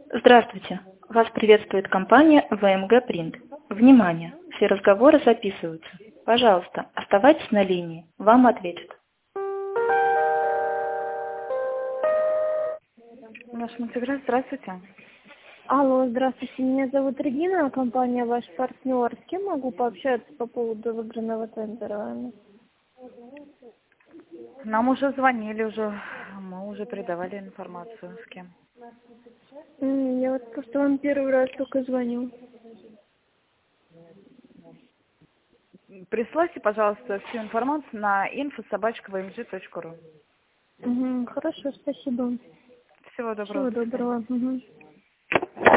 Здравствуйте! Вас приветствует компания ВМГ Принт. Внимание! Все разговоры записываются. Пожалуйста, оставайтесь на линии. Вам ответят. Наш Монтеград, здравствуйте. Алло, здравствуйте, меня зовут Регина, компания «Ваш партнер». С кем могу пообщаться по поводу выигранного тендера? Нам уже звонили, мы уже передавали информацию, с кем. Я вот просто вам первый раз только звоню. Присылайте, пожалуйста, всю информацию на info@vmg.ru. Хорошо, спасибо. Всего доброго. Всего До свидания. доброго.